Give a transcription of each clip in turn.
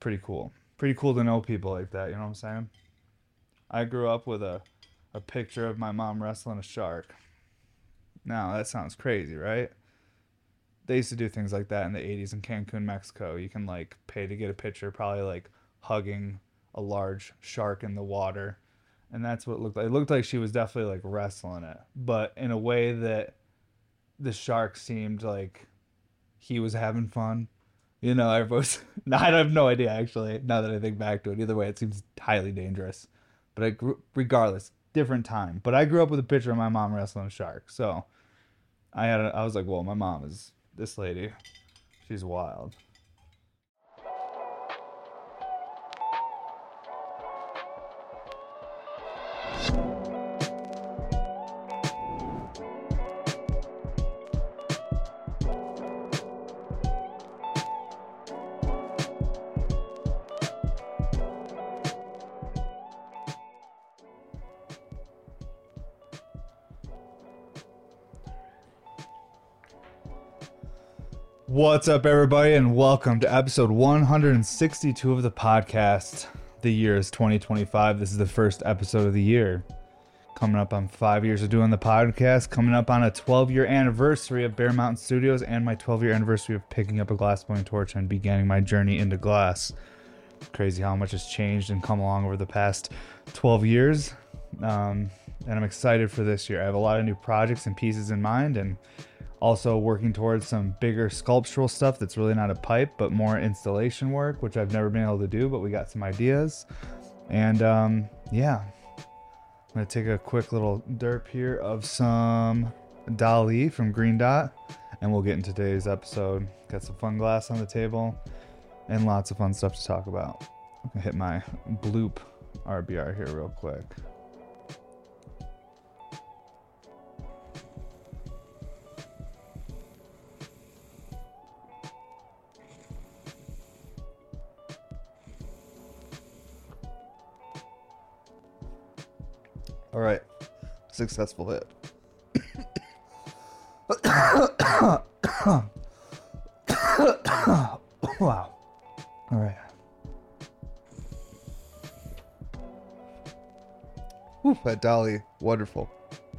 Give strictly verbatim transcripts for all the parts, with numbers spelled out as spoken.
pretty cool. Pretty cool to know people like that, you know what I'm saying? I grew up with a, a picture of my mom wrestling a shark. Now, that sounds crazy, right? They used to do things like that in the eighties in Cancun, Mexico. You can, like, pay to get a picture, probably, like, hugging a large shark in the water. And that's what it looked like. It looked like she was definitely, like, wrestling it. But in a way that the shark seemed like he was having fun. You know, everyone's... I have no idea, actually, now that I think back to it. Either way, it seems highly dangerous. But I grew, regardless, different time. But I grew up with a picture of my mom wrestling a shark. So I had a, I was like, well, my mom is this lady. She's wild. What's up, everybody, and welcome to episode one hundred sixty-two of the podcast. The year is twenty twenty-five. This is the first episode of the year. Coming up on five years of doing the podcast. Coming up on a twelve-year anniversary of Bear Mountain Studios and my twelve-year anniversary of picking up a glass blowing torch and beginning my journey into glass. Crazy how much has changed and come along over the past twelve years. Um, and I'm excited for this year. I have a lot of new projects and pieces in mind, and also working towards some bigger sculptural stuff that's really not a pipe, but more installation work, which I've never been able to do, but we got some ideas. And um, yeah, I'm going to take a quick little derp here of some Dali from Green Dot, and we'll get into today's episode. Got some fun glass on the table and lots of fun stuff to talk about. I'm going to hit my bloop R B R here real quick. All right, successful hit. Wow. All right. Whew, that Dali, wonderful.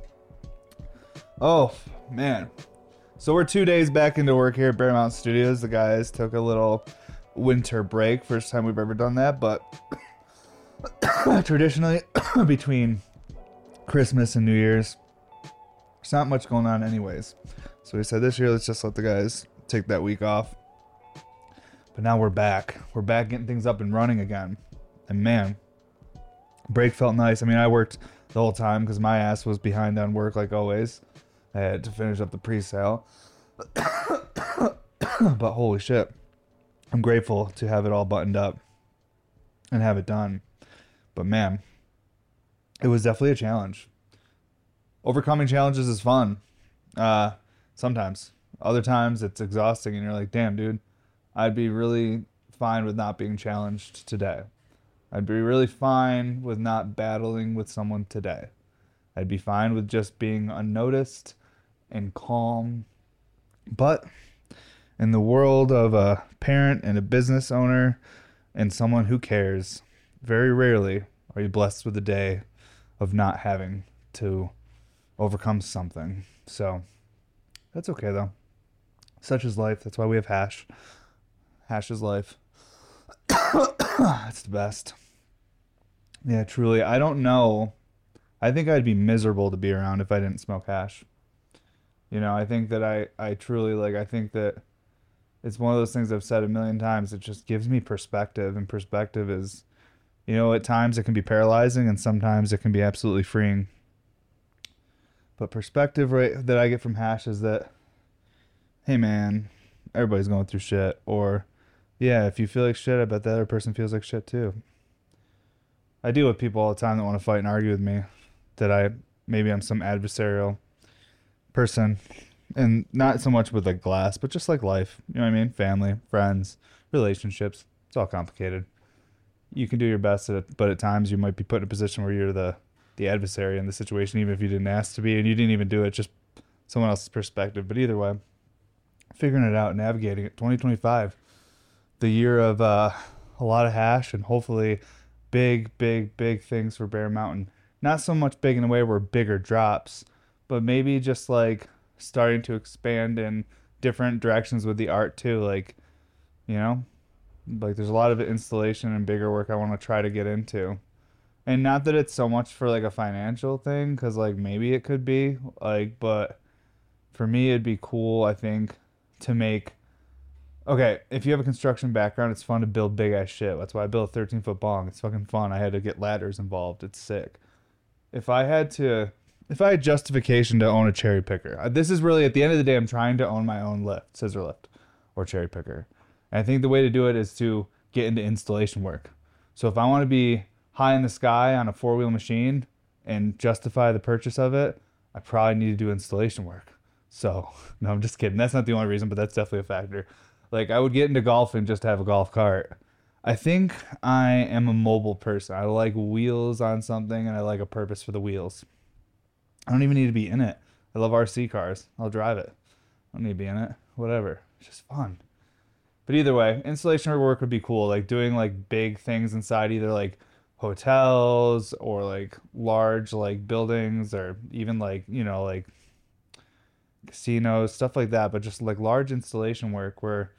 Oh, man. So we're two days back into work here at Bear Mountain Studios. The guys took a little winter break. First time we've ever done that, but traditionally between Christmas and New Year's, there's not much going on anyways. So we said this year, let's just let the guys take that week off. But now we're back. We're back getting things up and running again. And man, break felt nice. I mean, I worked the whole time because my ass was behind on work like always. I had to finish up the pre-sale. But holy shit, I'm grateful to have it all buttoned up and have it done. But man, it was definitely a challenge. Overcoming challenges is fun. Uh, sometimes. Other times it's exhausting and you're like, damn, dude, I'd be really fine with not being challenged today. I'd be really fine with not battling with someone today. I'd be fine with just being unnoticed and calm. But in the world of a parent and a business owner and someone who cares, very rarely are you blessed with a day of not having to overcome something. So that's okay though. Such is life. That's why we have Hash. Hash is life. It's the best. Yeah, truly. I don't know. I think I'd be miserable to be around if I didn't smoke hash. You know, I think that I, I truly, like, I think that it's one of those things I've said a million times. It just gives me perspective, and perspective is, you know, at times it can be paralyzing and sometimes it can be absolutely freeing. But perspective, right, that I get from hash is that, hey man, everybody's going through shit. Or, yeah, if you feel like shit, I bet the other person feels like shit too. I deal with people all the time that want to fight and argue with me. That I, maybe I'm some adversarial person. And not so much with like glass, but just like life. You know what I mean? Family, friends, relationships. It's all complicated. You can do your best at it, but at times you might be put in a position where you're the, the adversary in the situation, even if you didn't ask to be, and you didn't even do it, just someone else's perspective. But either way, figuring it out, navigating it. twenty twenty-five, the year of uh, a lot of hash and hopefully big, big, big things for Bear Mountain. Not so much big in a way where bigger drops, but maybe just like starting to expand in different directions with the art too. Like, you know, like there's a lot of installation and bigger work I want to try to get into. And not that it's so much for like a financial thing, because like maybe it could be like, but for me it'd be cool, I think, to make. Okay, if you have a construction background, it's fun to build big ass shit. That's why I built a thirteen foot bong. It's fucking fun. I had to get ladders involved. It's sick. If I had to, if I had justification to own a cherry picker, uh, this is really at the end of the day, I'm trying to own my own lift, scissor lift, or cherry picker. And I think the way to do it is to get into installation work. So if I want to be high in the sky on a four wheel machine and justify the purchase of it, I probably need to do installation work. So no, I'm just kidding. That's not the only reason, but that's definitely a factor. Like I would get into golfing just to have a golf cart. I think I am a mobile person. I like wheels on something and I like a purpose for the wheels. I don't even need to be in it. I love R C cars. I'll drive it. I don't need to be in it. Whatever. It's just fun. But either way, installation work would be cool. Like doing like big things inside either like hotels or like large like buildings or even like, you know, like casinos, stuff like that. But just like large installation work where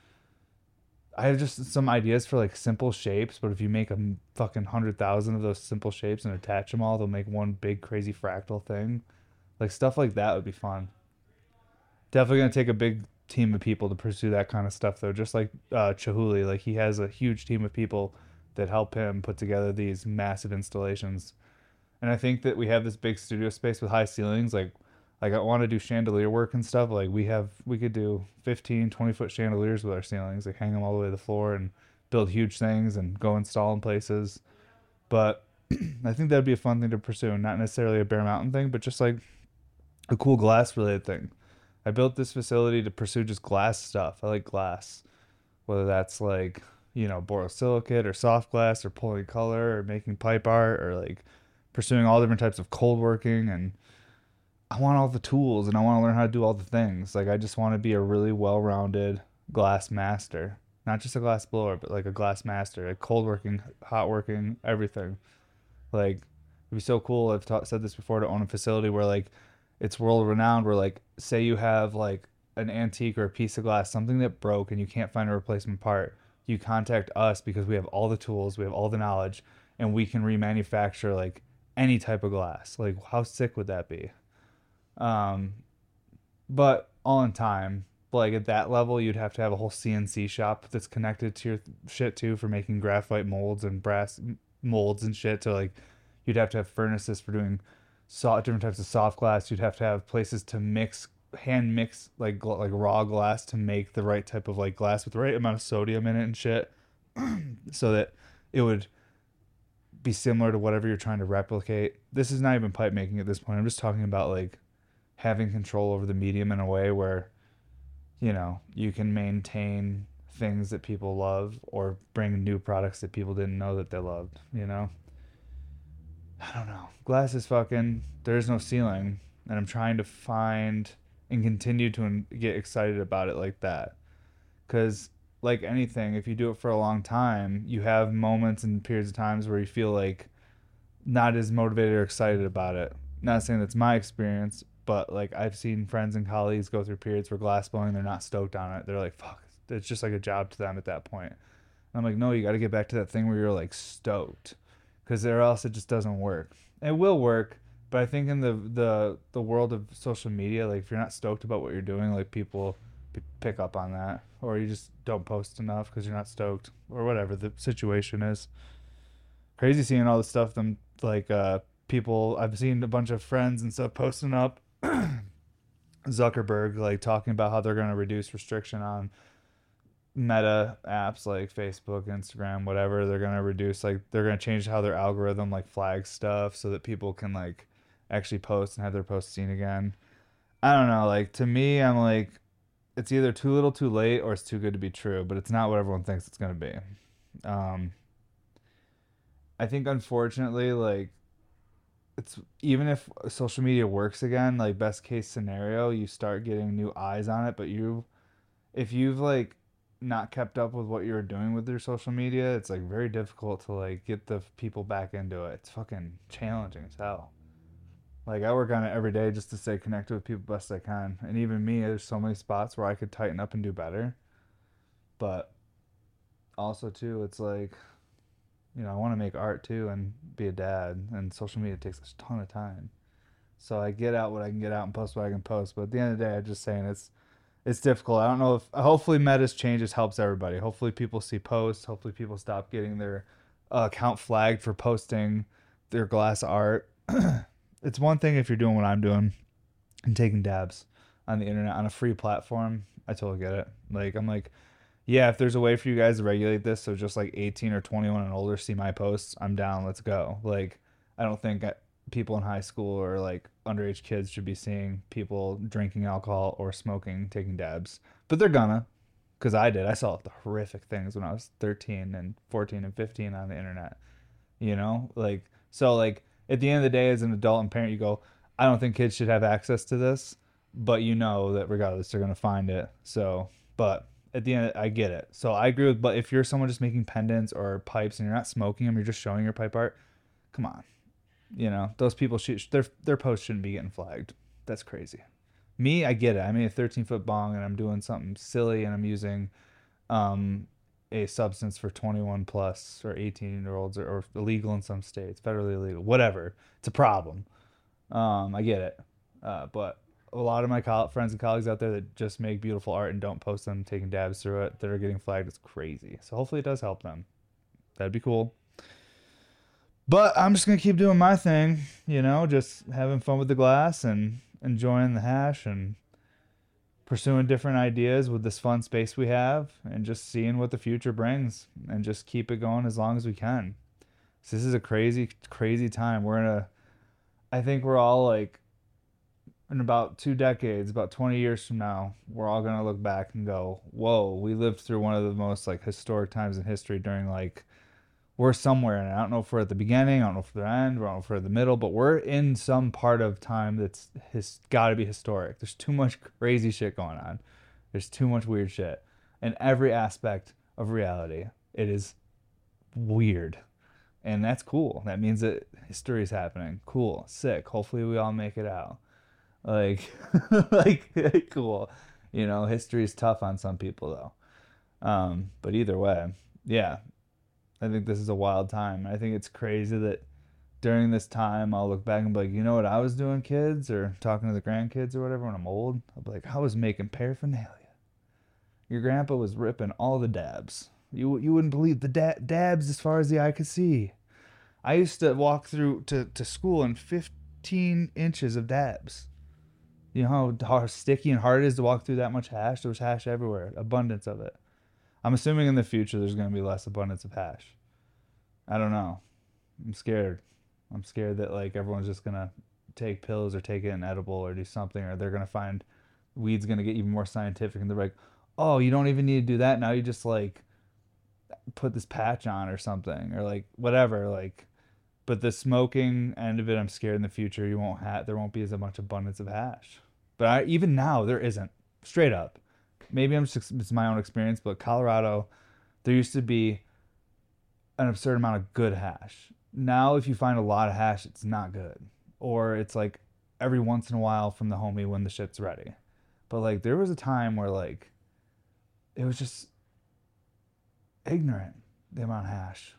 I have just some ideas for like simple shapes, but if you make a fucking hundred thousand of those simple shapes and attach them all, they'll make one big crazy fractal thing. Like stuff like that would be fun. Definitely gonna take a big team of people to pursue that kind of stuff though. Just like uh, Chihuly, like he has a huge team of people that help him put together these massive installations. And I think that we have this big studio space with high ceilings, like like I want to do chandelier work and stuff. Like we have, we could do fifteen, twenty foot chandeliers with our ceilings, like hang them all the way to the floor and build huge things and go install in places. But I think that'd be a fun thing to pursue. Not necessarily a Bear Mountain thing, but just like a cool glass related thing. I built this facility to pursue just glass stuff. I like glass, whether that's like, you know, borosilicate or soft glass or pulling color or making pipe art or like pursuing all different types of cold working. And I want all the tools and I want to learn how to do all the things. Like I just want to be a really well-rounded glass master, not just a glass blower, but like a glass master, like cold working, hot working, everything. Like it'd be so cool. I've taught, said this before, to own a facility where like it's world renowned. Where like say you have like an antique or a piece of glass, something that broke and you can't find a replacement part, you contact us because we have all the tools, we have all the knowledge, and we can remanufacture like any type of glass. Like how sick would that be? Um, but all in time, like at that level, you'd have to have a whole C N C shop that's connected to your shit too for making graphite molds and brass molds and shit. So like, you'd have to have furnaces for doing so different types of soft glass. You'd have to have places to mix, hand mix like gl- like raw glass to make the right type of like glass with the right amount of sodium in it and shit, so that it would be similar to whatever you're trying to replicate. This is not even pipe making at this point. I'm just talking about like having control over the medium in a way where, you know, you can maintain things that people love or bring new products that people didn't know that they loved, you know? I don't know. Glass is fucking, there's no ceiling. And I'm trying to find and continue to get excited about it like that. Because, like anything, if you do it for a long time, you have moments and periods of times where you feel like not as motivated or excited about it. Not saying that's my experience, but like I've seen friends and colleagues go through periods where glass blowing, they're not stoked on it. They're like, fuck, it's just like a job to them at that point. And I'm like, no, you got to get back to that thing where you're like stoked, because or else it just doesn't work. It will work, but I think in the the the world of social media, like if you're not stoked about what you're doing, like people p- pick up on that, or you just don't post enough because you're not stoked, or whatever the situation is. Crazy seeing all the stuff them like uh people, I've seen a bunch of friends and stuff posting up Zuckerberg like talking about how they're going to reduce restriction on meta apps like Facebook, Instagram, whatever. They're going to reduce, like they're going to change how their algorithm like flags stuff so that people can like actually post and have their posts seen again. I don't know, like to me I'm like it's either too little too late or it's too good to be true, but it's not what everyone thinks it's going to be. um I think unfortunately, like it's, even if social media works again, like best case scenario, you start getting new eyes on it, but you, if you've like not kept up with what you were doing with your social media, it's like very difficult to like get the people back into it. It's fucking challenging as hell. Like I work on it every day just to stay connected with people best I can. And even me, there's so many spots where I could tighten up and do better. But also too, it's like, you know, I want to make art too and be a dad, and social media takes a ton of time. So I get out what I can get out and post what I can post. But at the end of the day, I'm just saying it's it's difficult. I don't know if hopefully Meta's changes helps everybody. Hopefully people see posts. Hopefully people stop getting their uh, account flagged for posting their glass art. It's one thing if you're doing what I'm doing and taking dabs on the internet on a free platform. I totally get it. Like I'm like, yeah, if there's a way for you guys to regulate this so just like eighteen or twenty-one and older see my posts, I'm down. Let's go. Like I don't think people in high school or like underage kids should be seeing people drinking alcohol or smoking, taking dabs. But they're gonna, because I did. I saw the horrific things when I was thirteen and fourteen and fifteen on the internet. You know, like so like at the end of the day, as an adult and parent, you go, I don't think kids should have access to this, but you know that regardless, they're gonna find it. So, but at the end, I get it. So I agree with. But if you're someone just making pendants or pipes and you're not smoking them, you're just showing your pipe art. Come on, you know those people should their their posts shouldn't be getting flagged. That's crazy. Me, I get it. I made a thirteen foot bong and I'm doing something silly and I'm using um a substance for twenty-one plus or eighteen year olds, or, or illegal in some states, federally illegal, whatever. It's a problem. Um, I get it. Uh, but a lot of my co- friends and colleagues out there that just make beautiful art and don't post them taking dabs through it that are getting flagged, it's crazy. So hopefully it does help them. That'd be cool. But I'm just gonna keep doing my thing, you know, just having fun with the glass and enjoying the hash and pursuing different ideas with this fun space we have and just seeing what the future brings and just keep it going as long as we can. So this is a crazy, crazy time. We're in a, I think we're all like, in about two decades, about twenty years from now, we're all going to look back and go, whoa, we lived through one of the most like historic times in history during like, we're somewhere. And I don't know if we're at the beginning, I don't know if we're at the end, I don't know if we're at the middle, but we're in some part of time that's has got to be historic. There's too much crazy shit going on. There's too much weird shit. In every aspect of reality, it is weird. And that's cool. That means that history is happening. Cool. Sick. Hopefully we all make it out. Like, like cool. You know, history is tough on some people though. Um, but either way, yeah, I think this is a wild time. I think it's crazy that during this time I'll look back and be like, you know what I was doing, kids, or talking to the grandkids or whatever when I'm old. I'll be like, I was making paraphernalia. Your grandpa was ripping all the dabs. You you wouldn't believe the da- dabs as far as the eye could see. I used to walk through to, to school in fifteen inches of dabs. You know how, how sticky and hard it is to walk through that much hash? There was hash everywhere, abundance of it. I'm assuming in the future there's going to be less abundance of hash. I don't know. I'm scared. I'm scared that like everyone's just going to take pills or take it in edible or do something, or they're going to find weed's going to get even more scientific and they're like, oh, you don't even need to do that. Now you just like put this patch on or something, or like whatever. Like, but the smoking end of it, I'm scared in the future you won't have there won't be as much abundance of hash. But I, even now there isn't. Straight up. Maybe I'm just it's my own experience, but Colorado, there used to be an absurd amount of good hash. Now if you find a lot of hash, it's not good. Or it's like every once in a while from the homie when the shit's ready. But like there was a time where like it was just ignorant, the amount of hash.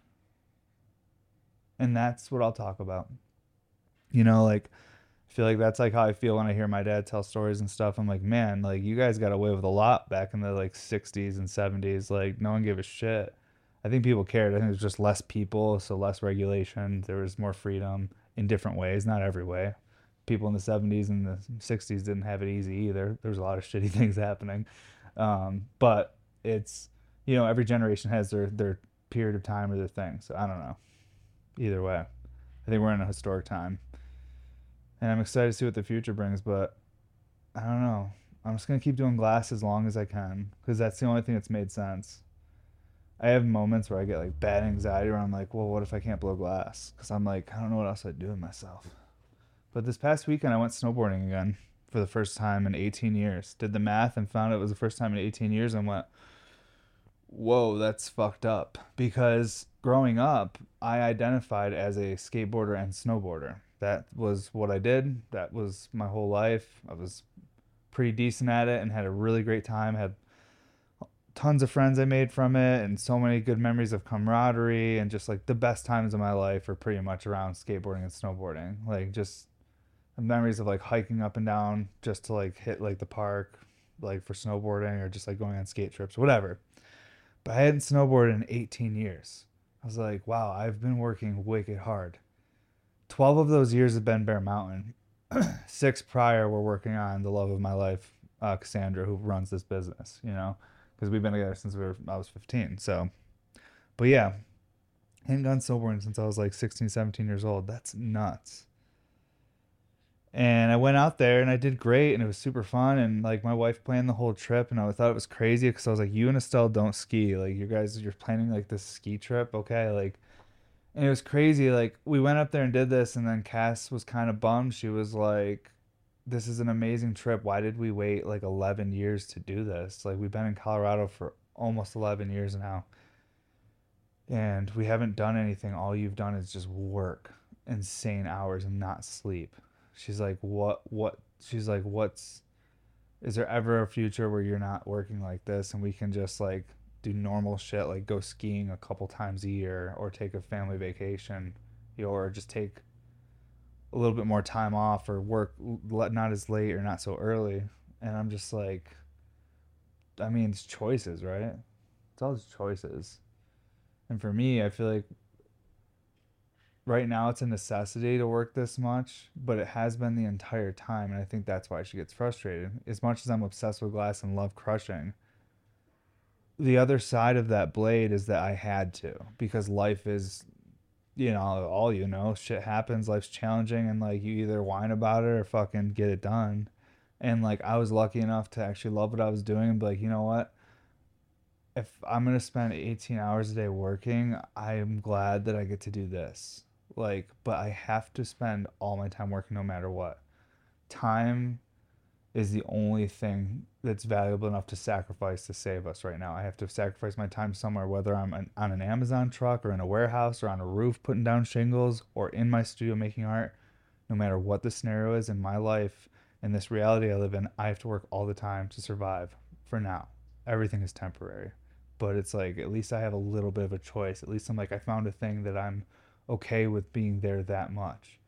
And that's what I'll talk about. You know, like I feel like that's like how I feel when I hear my dad tell stories and stuff. I'm like, man, like you guys got away with a lot back in the like sixties and seventies. Like no one gave a shit. I think people cared. I think there's just less people, so less regulation. There was more freedom in different ways, not every way. People in the seventies and the sixties didn't have it easy either. There was a lot of shitty things happening. Um, but it's, you know, every generation has their, their period of time or their thing. So I don't know. Either way, I think we're in a historic time. And I'm excited to see what the future brings, but I don't know. I'm just going to keep doing glass as long as I can because that's the only thing that's made sense. I have moments where I get like bad anxiety where I'm like, well, what if I can't blow glass? Because I'm like, I don't know what else I'd do with myself. But this past weekend, I went snowboarding again for the first time in eighteen years. Did the math and found it was the first time in eighteen years and went, Whoa, that's fucked up. Because growing up, I identified as a skateboarder and snowboarder. That was what I did. That was my whole life. I was pretty decent at it and had a really great time. Had tons of friends I made from it and so many good memories of camaraderie, and just like the best times of my life are pretty much around skateboarding and snowboarding. Like just memories of like hiking up and down just to like hit like the park like for snowboarding, or just like going on skate trips, whatever. But I hadn't snowboarded in eighteen years. I was like, wow, I've been working wicked hard. twelve of those years have been Bear Mountain. Six prior were working on the love of my life, uh, Cassandra, who runs this business, you know, because we've been together since we were, I was fifteen. So, but yeah, I hadn't gone snowboarding since I was like sixteen, seventeen years old. That's nuts. And I went out there and I did great and it was super fun, and like my wife planned the whole trip, and I thought it was crazy because I was like, you and Estelle don't ski, like you guys, you're planning like this ski trip, okay, like. And it was crazy, like we went up there and did this, and then Cass was kind of bummed. She was like, this is an amazing trip, why did we wait like eleven years to do this? Like we've been in Colorado for almost eleven years now, and we haven't done anything. All you've done is just work insane hours and not sleep. She's like, what what she's like, what's is there ever a future where you're not working like this and we can just like do normal shit, like go skiing a couple times a year, or take a family vacation, you know, or just take a little bit more time off, or work not as late or not so early. And I'm just like, I mean, it's choices, right? It's all just choices. And for me, I feel like right now it's a necessity to work this much, but it has been the entire time. And I think that's why she gets frustrated. As much as I'm obsessed with glass and love crushing, the other side of that blade is that I had to, because life is, you know, all you know, shit happens, life's challenging, and like you either whine about it or fucking get it done. And like I was lucky enough to actually love what I was doing and be like, you know what? If I'm gonna spend eighteen hours a day working, I'm glad that I get to do this. Like, but I have to spend all my time working no matter what. Time is the only thing that's valuable enough to sacrifice to save us right now. I have to sacrifice my time somewhere, whether I'm on, on an Amazon truck or in a warehouse or on a roof putting down shingles or in my studio making art. No matter what the scenario is in my life, in this reality I live in, I have to work all the time to survive for now. Everything is temporary. But it's like, at least I have a little bit of a choice. At least I'm like, I found a thing that I'm okay with being there that much.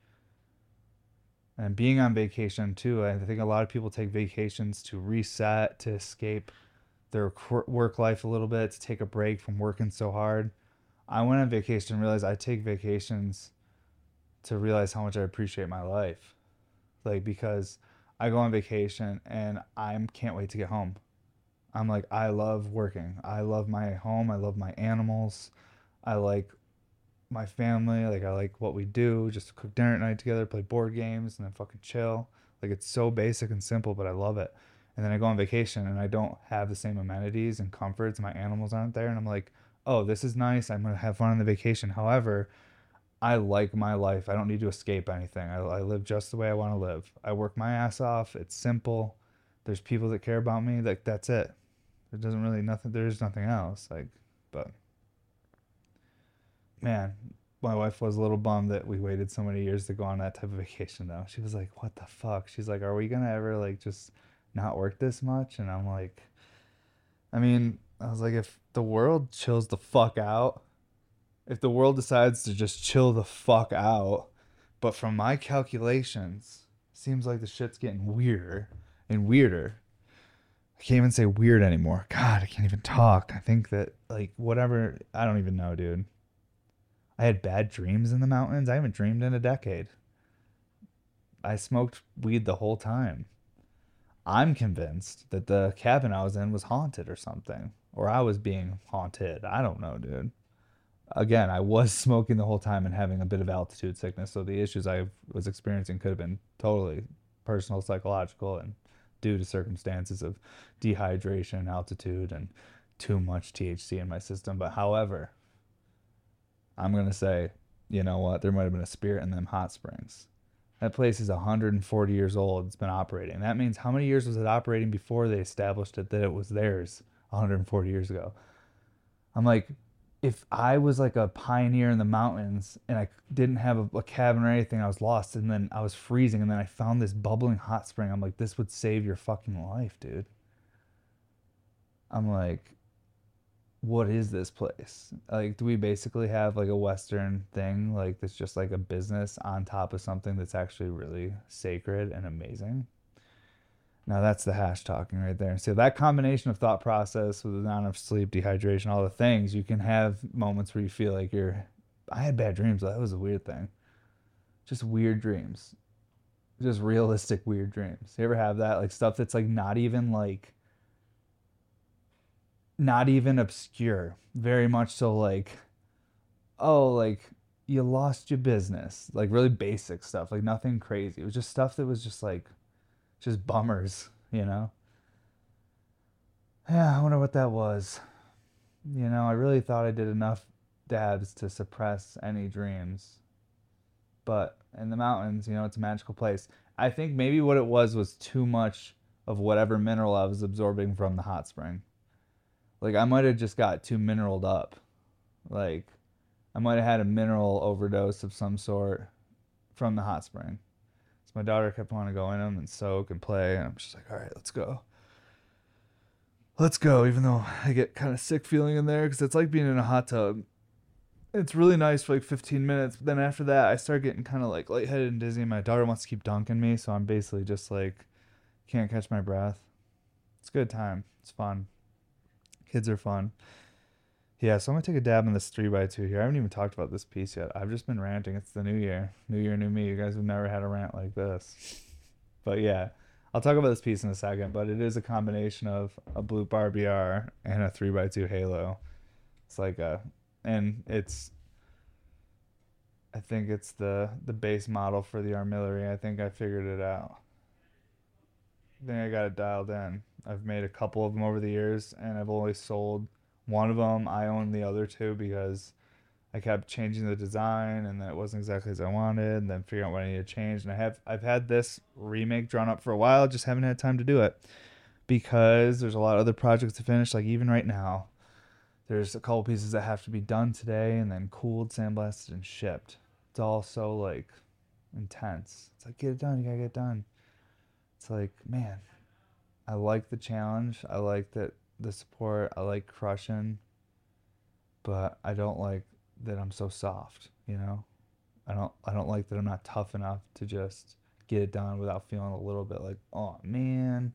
And being on vacation too, I think a lot of people take vacations to reset, to escape their work life a little bit, to take a break from working so hard. I went on vacation and realized I take vacations to realize how much I appreciate my life. Like, because I go on vacation and I can't wait to get home. I'm like, I love working. I love my home. I love my animals. I like my family. Like, I like what we do. Just cook dinner at night together, play board games, and then fucking chill. Like, it's so basic and simple, but I love it. And then I go on vacation and I don't have the same amenities and comforts. My animals aren't there. And I'm like, oh, this is nice. I'm going to have fun on the vacation. However, I like my life. I don't need to escape anything. I, I live just the way I want to live. I work my ass off. It's simple. There's people that care about me. Like, that's it. There doesn't really nothing. There's nothing else. Like, but man, my wife was a little bummed that we waited so many years to go on that type of vacation. Though she was like, "What the fuck?" She's like, "Are we gonna ever like just not work this much?" And I'm like, I mean, I was like, if the world chills the fuck out, if the world decides to just chill the fuck out, but from my calculations, seems like the shit's getting weirder and weirder. I can't even say weird anymore. God, I can't even talk. I think that, like, whatever, I don't even know, dude. I had bad dreams in the mountains. I haven't dreamed in a decade. I smoked weed the whole time. I'm convinced that the cabin I was in was haunted or something, or I was being haunted. I don't know, dude. Again, I was smoking the whole time and having a bit of altitude sickness, so the issues I was experiencing could have been totally personal, psychological, and due to circumstances of dehydration, altitude, and too much T H C in my system. But however, I'm going to say, you know what, there might have been a spirit in them hot springs. That place is one hundred forty years old. It's been operating. That means how many years was it operating before they established it that it was theirs one hundred forty years ago? I'm like, if I was like a pioneer in the mountains and I didn't have a, a cabin or anything, I was lost, and then I was freezing, and then I found this bubbling hot spring. I'm like, this would save your fucking life, dude. I'm like, what is this place? Like, do we basically have like a Western thing, like that's just like a business on top of something that's actually really sacred and amazing? Now that's the hash talking right there. So that combination of thought process with not enough sleep, dehydration, all the things, you can have moments where you feel like you're. I had bad dreams. That was a weird thing. Just weird dreams. Just realistic weird dreams. You ever have that? Like stuff that's like not even like not even obscure. Very much so like, oh, like you lost your business. Like really basic stuff. Like nothing crazy. It was just stuff that was just like just bummers, you know? Yeah, I wonder what that was. You know, I really thought I did enough dabs to suppress any dreams. But in the mountains, you know, it's a magical place. I think maybe what it was was too much of whatever mineral I was absorbing from the hot spring. Like I might have just got too mineraled up. Like I might have had a mineral overdose of some sort from the hot spring. So my daughter kept wanting to go in them and soak and play, and I'm just like, all right, let's go. Let's go, even though I get kind of sick feeling in there because it's like being in a hot tub. It's really nice for like fifteen minutes, but then after that, I start getting kind of like lightheaded and dizzy. And my daughter wants to keep dunking me, so I'm basically just like, can't catch my breath. It's a good time. It's fun. Kids are fun. Yeah, so I'm gonna take a dab in this three by two here. I haven't even talked about this piece yet. I've just been ranting. It's the new year. New year, new me. You guys have never had a rant like this. But yeah, I'll talk about this piece in a second, but it is a combination of a Blue Bar B R and a three by two Halo. It's like a, and it's, I think it's the the base model for the armillary. I think I figured it out. I think I got it dialed in. I've made a couple of them over the years, and I've only sold one of them. I own the other two because I kept changing the design, and then it wasn't exactly as I wanted, and then figuring out what I need to change. And I have I've had this remake drawn up for a while, just haven't had time to do it because there's a lot of other projects to finish. Like even right now, there's a couple pieces that have to be done today, and then cooled, sandblasted, and shipped. It's all so like intense. It's like get it done, you gotta get it done. It's like man, I like the challenge. I like that the support. I like crushing, but I don't like that I'm so soft, you know? I don't I don't like that I'm not tough enough to just get it done without feeling a little bit like, "Oh, man."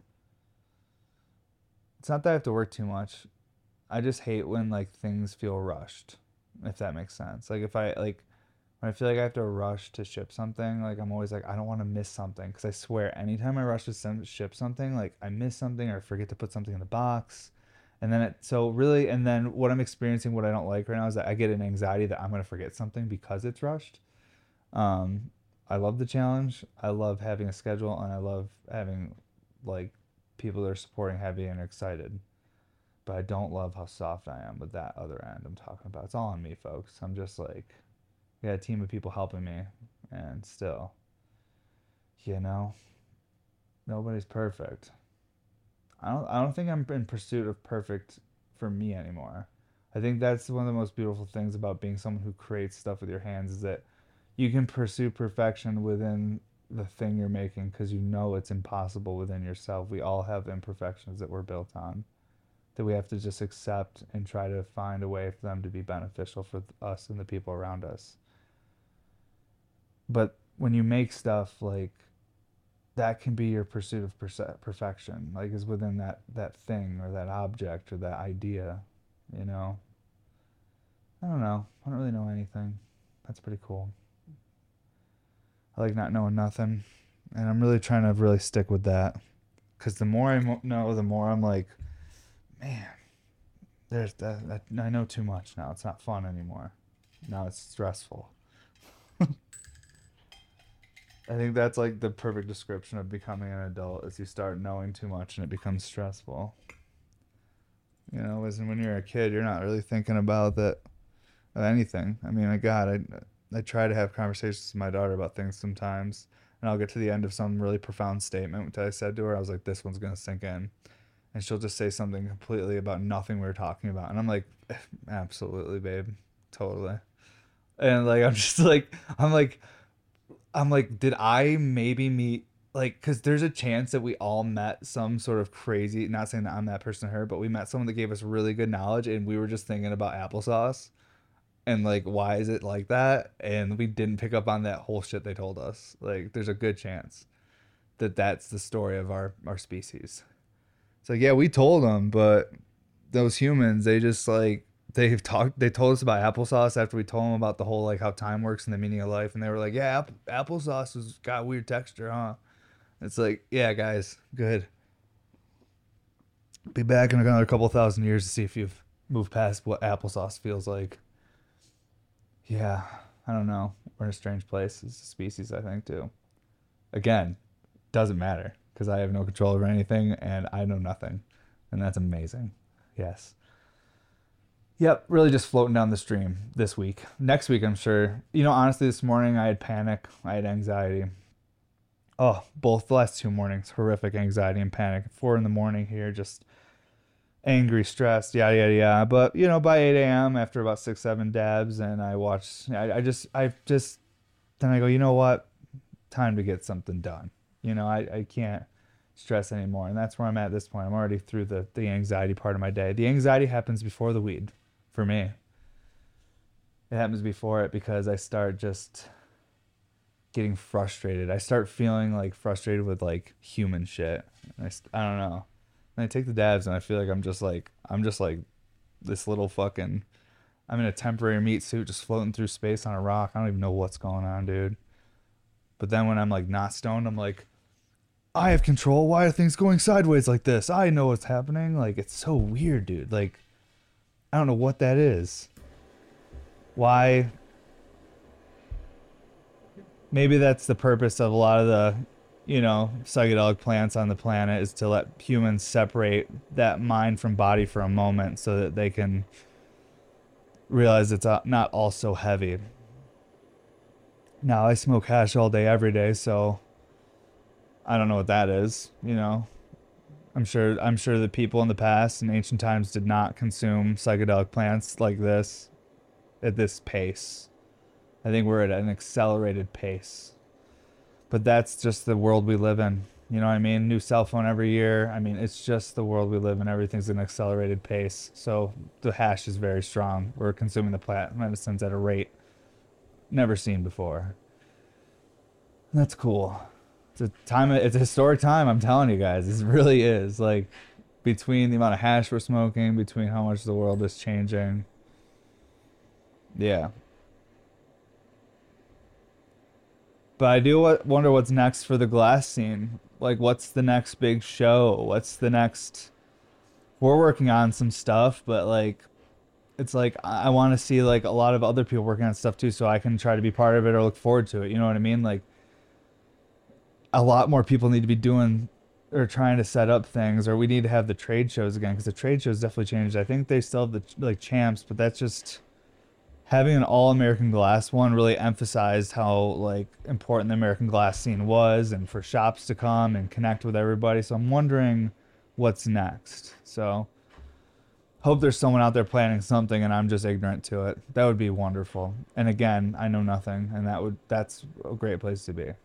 It's not that I have to work too much. I just hate when like things feel rushed, if that makes sense. Like if I like when I feel like I have to rush to ship something, like I'm always like I don't want to miss something because I swear anytime I rush to send, ship something, like I miss something or forget to put something in the box. And then it so really and then what I'm experiencing what I don't like right now is that I get an anxiety that I'm going to forget something because it's rushed. Um I love the challenge. I love having a schedule and I love having like people that are supporting heavy and are excited. But I don't love how soft I am with that other end I'm talking about. It's all on me, folks. I'm just like got a team of people helping me, and still, you know, nobody's perfect. I don't. I don't think I'm in pursuit of perfect for me anymore. I think that's one of the most beautiful things about being someone who creates stuff with your hands is that you can pursue perfection within the thing you're making because you know it's impossible within yourself. We all have imperfections that we're built on that we have to just accept and try to find a way for them to be beneficial for us and the people around us. But when you make stuff like that can be your pursuit of perse- perfection, like is within that that thing or that object or that idea, you know. I don't know. I don't really know anything. That's pretty cool. I like not knowing nothing, and I'm really trying to really stick with that because the more I mo- know, the more I'm like, man, there's that, that. I know too much now. It's not fun anymore. Now it's stressful. I think that's like the perfect description of becoming an adult is you start knowing too much and it becomes stressful. You know, as in when you're a kid, you're not really thinking about that of anything. I mean, my God, I I try to have conversations with my daughter about things sometimes, and I'll get to the end of some really profound statement that I said to her. I was like, this one's gonna sink in, and she'll just say something completely about nothing we were talking about, and I'm like, absolutely, babe, totally. And like I'm just like I'm like I'm like, did I maybe meet like because there's a chance that we all met some sort of crazy. Not saying that I'm that person to her, but we met someone that gave us really good knowledge, and we were just thinking about applesauce and like why is it like that, and we didn't pick up on that whole shit they told us. Like, there's a good chance that that's the story of our our species. It's like, yeah, we told them, but those humans, they just like they've talked. They told us about applesauce after we told them about the whole like how time works and the meaning of life, and they were like, yeah, app- applesauce has got weird texture, huh? It's like, yeah, guys, good. Be back in another couple thousand years to see if you've moved past what applesauce feels like. Yeah, I don't know. We're in a strange place as a species, I think, too. Again, doesn't matter because I have no control over anything and I know nothing. And that's amazing. Yes. Yep, really just floating down the stream this week. Next week, I'm sure. You know, honestly, this morning I had panic, I had anxiety. Oh, both the last two mornings, horrific anxiety and panic. Four in the morning here, just angry, stressed, yada yada yada. But you know, by eight a m after about six, seven dabs, and I watched. I, I just, I just, then I go, you know what? Time to get something done. You know, I, I can't stress anymore, and that's where I'm at this point. I'm already through the the anxiety part of my day. The anxiety happens before the weed, for me. It happens before it because I start just getting frustrated. I start feeling like frustrated with like human shit. I, I don't know. And I take the dabs and I feel like I'm just like I'm just like this little fucking I'm in a temporary meat suit just floating through space on a rock. I don't even know what's going on, dude. But then when I'm like not stoned, I'm like, I have control. Why are things going sideways like this? I know what's happening. Like, it's so weird, dude. Like, I don't know what that is. Why? Maybe that's the purpose of a lot of the, you know, psychedelic plants on the planet, is to let humans separate that mind from body for a moment so that they can realize it's not all so heavy. Now, I smoke hash all day, every day, so I don't know what that is, you know. I'm sure I'm sure the people in the past in ancient times did not consume psychedelic plants like this at this pace. I think we're at an accelerated pace. But that's just the world we live in. You know what I mean? New cell phone every year. I mean, it's just the world we live in. Everything's at an accelerated pace. So the hash is very strong. We're consuming the plant medicines at a rate never seen before. That's cool. It's a time. It's a historic time. I'm telling you guys, it really is. Like, between the amount of hash we're smoking, between how much the world is changing. Yeah. But I do wonder what's next for the glass scene. Like, what's the next big show? What's the next? We're working on some stuff, but like, it's like I want to see like a lot of other people working on stuff too, so I can try to be part of it or look forward to it. You know what I mean? Like, a lot more people need to be doing or trying to set up things, or we need to have the trade shows again, because the trade shows definitely changed. I think they still have the like champs, but that's just having an all American glass one really emphasized how like important the American glass scene was, and for shops to come and connect with everybody. So I'm wondering what's next. So hope there's someone out there planning something and I'm just ignorant to it. That would be wonderful. And again, I know nothing, and that would that's a great place to be.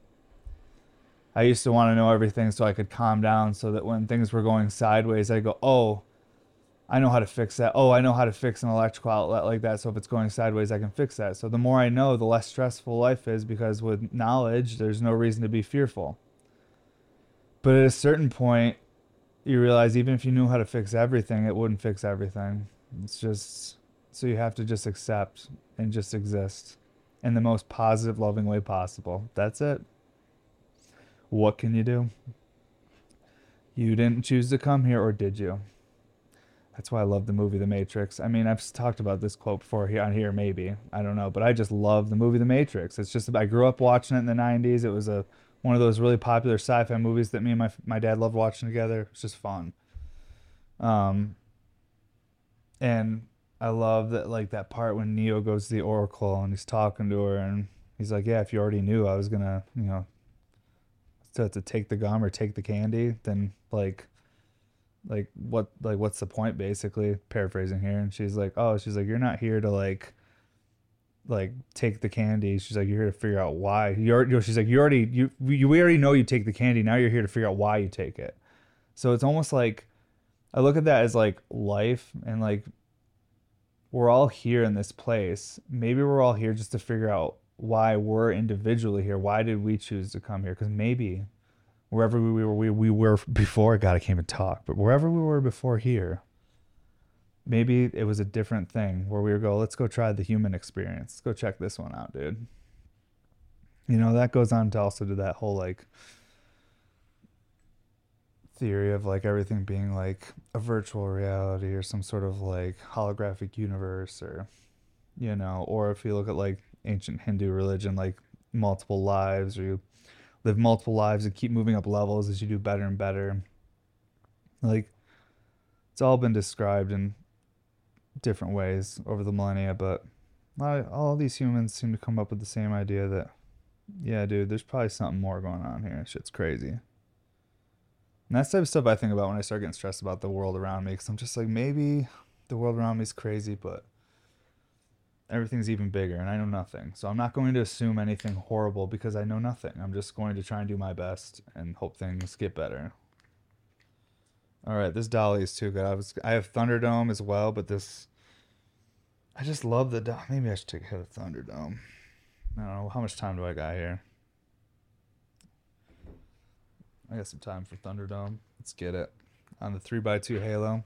I used to want to know everything so I could calm down, so that when things were going sideways, I go, oh, I know how to fix that. Oh, I know how to fix an electrical outlet like that. So if it's going sideways, I can fix that. So the more I know, the less stressful life is, because with knowledge, there's no reason to be fearful. But at a certain point, you realize even if you knew how to fix everything, it wouldn't fix everything. It's just, so you have to just accept and just exist in the most positive, loving way possible. That's it. What can you do? You didn't choose to come here, or did you? That's why I love the movie The Matrix. I mean, I've talked about this quote before here on here, maybe. I don't know. But I just love the movie The Matrix. It's just, I grew up watching it in the nineties. It was a one of those really popular sci-fi movies that me and my my dad loved watching together. It's just fun. Um, and I love that, like, that part when Neo goes to the Oracle and he's talking to her, and he's like, yeah, if you already knew I was going to, you know, to, to take the gum or take the candy, then, like, Like what like what's the point, basically, paraphrasing here. And she's like, oh, she's like, you're not here to like like take the candy. She's like, you're here to figure out why. You already, she's like, you already you, you we already know you take the candy. Now you're here to figure out why you take it. So it's almost like I look at that as like life, and like we're all here in this place. Maybe we're all here just to figure out why we're individually here. Why did we choose to come here? Because maybe wherever we were, we, we were before, God, I can't even talk, but wherever we were before here, maybe it was a different thing where we would go, let's go try the human experience. Let's go check this one out, dude. You know, that goes on to also to that whole like theory of like everything being like a virtual reality or some sort of like holographic universe, or, you know, or if you look at like ancient Hindu religion, like multiple lives, or you live multiple lives and keep moving up levels as you do better and better. Like, it's all been described in different ways over the millennia, but all these humans seem to come up with the same idea that, yeah, dude, there's probably something more going on here. Shit's crazy. And that's the type of stuff I think about when I start getting stressed about the world around me, because I'm just like, maybe the world around me is crazy, but everything's even bigger and I know nothing. So I'm not going to assume anything horrible because I know nothing. I'm just going to try and do my best and hope things get better. All right, this dolly is too good. I was I have Thunderdome as well, but this I just love the dolly. Maybe I should take a hit of Thunderdome. I don't know, how much time do I got here? I got some time for Thunderdome. Let's get it. On the three by two Halo.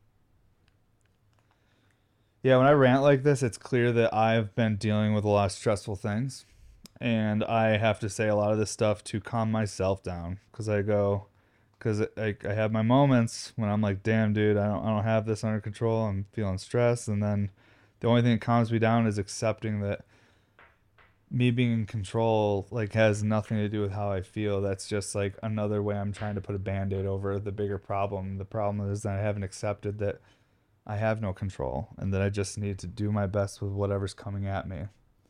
Yeah, when I rant like this, it's clear that I've been dealing with a lot of stressful things. And I have to say a lot of this stuff to calm myself down. Because I go, because I, I have my moments when I'm like, damn, dude, I don't, I don't have this under control. I'm feeling stressed. And then the only thing that calms me down is accepting that me being in control like has nothing to do with how I feel. That's just like another way I'm trying to put a band-aid over the bigger problem. The problem is that I haven't accepted that I have no control and that I just need to do my best with whatever's coming at me.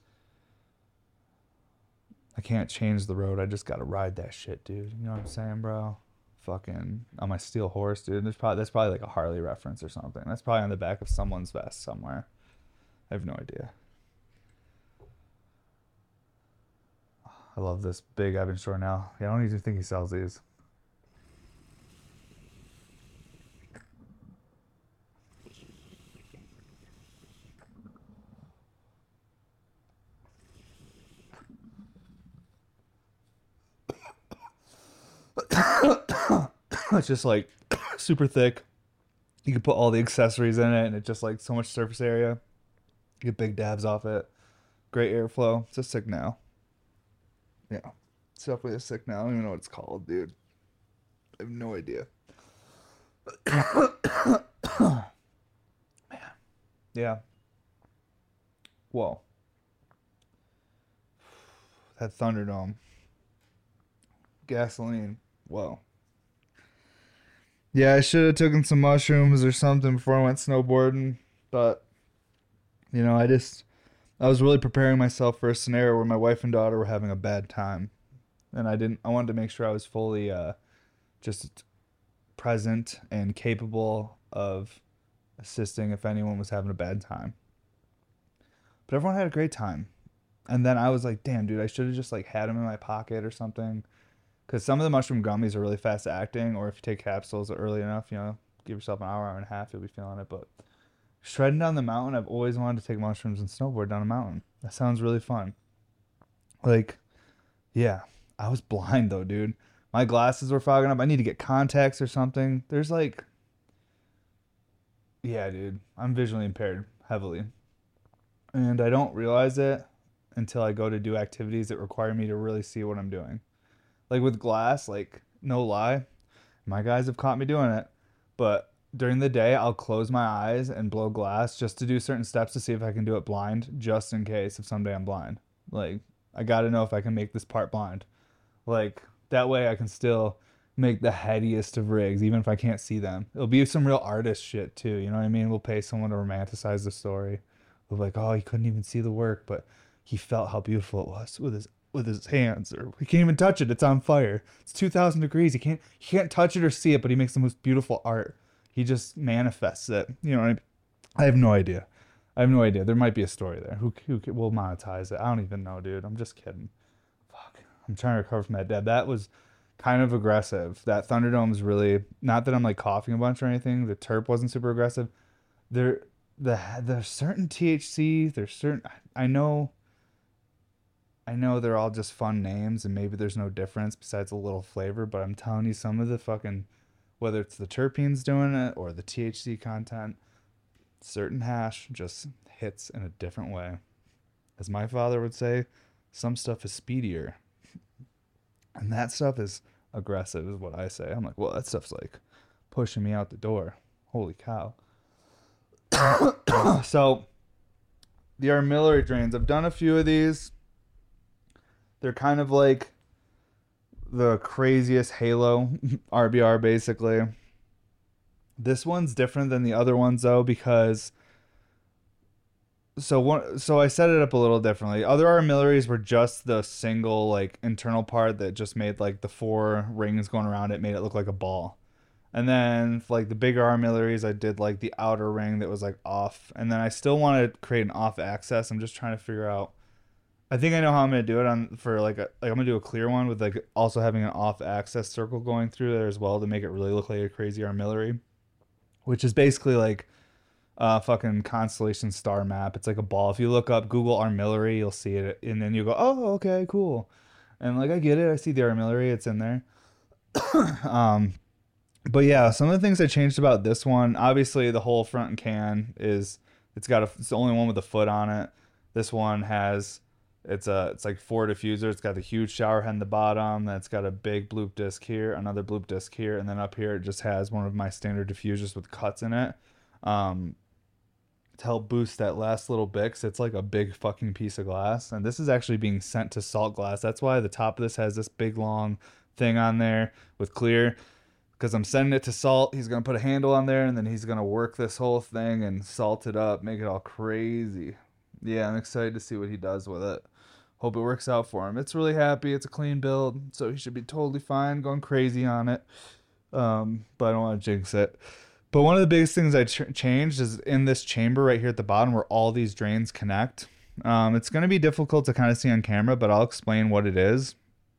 I can't change the road. I just gotta ride that shit, dude. You know what I'm saying, bro? Fucking on my steel horse, dude. There's probably that's probably like a Harley reference or something. That's probably on the back of someone's vest somewhere. I have no idea. I love this big Evan Shore now. Yeah, I don't even think he sells these. It's just like super thick. You can put all the accessories in it, and it's just like so much surface area. You get big dabs off it. Great airflow. It's a sick now. Yeah, it's definitely a sick now. I don't even know what it's called, dude. I have no idea. Man. Yeah. Whoa. That Thunderdome. Gasoline. Whoa. Yeah, I should have taken some mushrooms or something before I went snowboarding, but you know, I just I was really preparing myself for a scenario where my wife and daughter were having a bad time, and I didn't. I wanted to make sure I was fully uh, just present and capable of assisting if anyone was having a bad time. But everyone had a great time, and then I was like, "Damn, dude, I should have just like had them in my pocket or something." Because some of the mushroom gummies are really fast acting, or if you take capsules early enough, you know, give yourself an hour, hour and a half, you'll be feeling it. But shredding down the mountain, I've always wanted to take mushrooms and snowboard down a mountain. That sounds really fun. Like, yeah, I was blind though, dude. My glasses were fogging up. I need to get contacts or something. There's like, yeah, dude, I'm visually impaired heavily. And I don't realize it until I go to do activities that require me to really see what I'm doing. Like with glass, like, no lie, my guys have caught me doing it. But during the day, I'll close my eyes and blow glass just to do certain steps to see if I can do it blind, just in case if someday I'm blind. Like, I gotta know if I can make this part blind. Like, that way I can still make the headiest of rigs, even if I can't see them. It'll be some real artist shit, too, you know what I mean? We'll pay someone to romanticize the story. We'll be like, oh, he couldn't even see the work, but he felt how beautiful it was with his with his hands, or he can't even touch it. It's on fire. It's two thousand degrees. He can't he can't touch it or see it, but he makes the most beautiful art. He just manifests it. You know what I mean? I have no idea. I have no idea. There might be a story there. Who who will monetize it? I don't even know, dude. I'm just kidding. Fuck. I'm trying to recover from that, Dad. That was kind of aggressive. That Thunderdome's really, not that I'm like coughing a bunch or anything. The terp wasn't super aggressive. There, the there's certain T H C. There's certain. I know. I know they're all just fun names, and maybe there's no difference besides a little flavor. But I'm telling you, some of the fucking, whether it's the terpenes doing it or the T H C content, certain hash just hits in a different way. As my father would say, some stuff is speedier. And that stuff is aggressive, is what I say. I'm like, well, that stuff's like pushing me out the door. Holy cow. So, the armillary drains. I've done a few of these. They're kind of like the craziest Halo R B R, basically. This one's different than the other ones, though, because so one so I set it up a little differently. Other armillaries were just the single like internal part that just made like the four rings going around it, made it look like a ball. And then for, like the bigger armillaries, I did like the outer ring that was like off. And then I still want to create an off axis. I'm just trying to figure out. I think I know how I'm gonna do it on for like a like I'm gonna do a clear one with like also having an off axis circle going through there as well to make it really look like a crazy armillary, which is basically like a fucking constellation star map. It's like a ball. If you look up Google armillary, you'll see it, and then you go, oh, okay, cool. And like I get it, I see the armillary, it's in there. um, but yeah, some of the things I changed about this one, obviously the whole front and can is it's got a it's the only one with a foot on it. This one has it's a it's like four diffusers. It's got the huge shower head in the bottom. Then it's got a big bloop disc here, another bloop disc here, and then up here it just has one of my standard diffusers with cuts in it. Um, to help boost that last little bit, 'cause it's like a big fucking piece of glass. And this is actually being sent to Salt Glass. That's why the top of this has this big long thing on there with clear, because I'm sending it to Salt. He's going to put a handle on there, and then he's going to work this whole thing and salt it up, make it all crazy. Yeah, I'm excited to see what he does with it. Hope it works out for him. It's really happy. It's a clean build, so he should be totally fine, going crazy on it. Um, but I don't want to jinx it. But one of the biggest things I ch- changed is in this chamber right here at the bottom where all these drains connect. Um, it's going to be difficult to kind of see on camera, but I'll explain what it is.